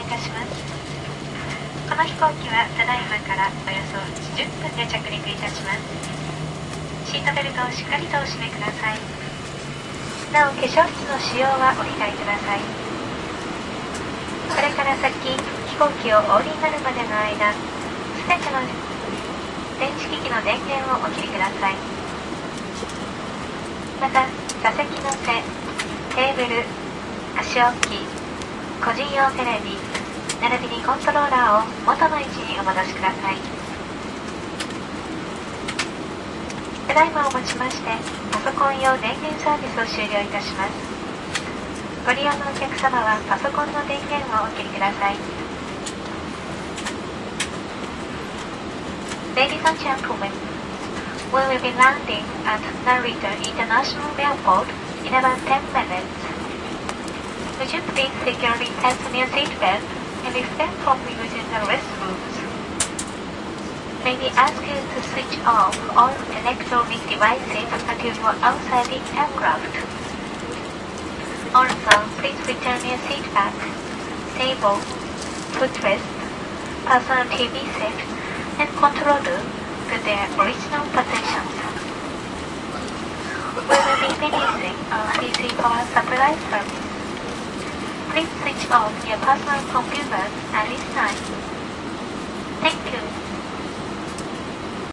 いたします。この飛行機はただいまからおよそ10分で着陸いたします。シートベルトをしっかりとお締めください。なお、化粧室の使用はお控えください。これから先、飛行機をお降りになるまでの間、すべての電子機器の電源をお切りください。また、座席の背、テーブル、足置き、個人用テレビ、並びにコントローラーを元の位置にお戻しください。ただいまをもちまして、パソコン用電源サービスを終了いたします。ご利用のお客様はパソコンの電源をお切りください。Ladies and gentlemen, we will be landing at Narita International Airport in about 10 minutes. Would you please securely fasten your seatbelt and refrain from using the restrooms? May we ask you to switch off all electronic devices until you are outside the aircraft. Also, please return your seat back, table, footrest, personal TV set, and controller to their original positions. We will be finishing our PC power supply service. Please switch off your personal computers at this time. Thank you.